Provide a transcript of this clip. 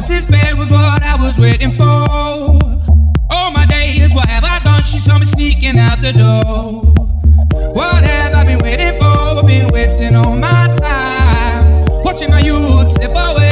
just as bad was what I was waiting for. All my days, what have I done? She saw me sneaking out the door. What have I been waiting for? Been wasting all my time, watching my youth slip away.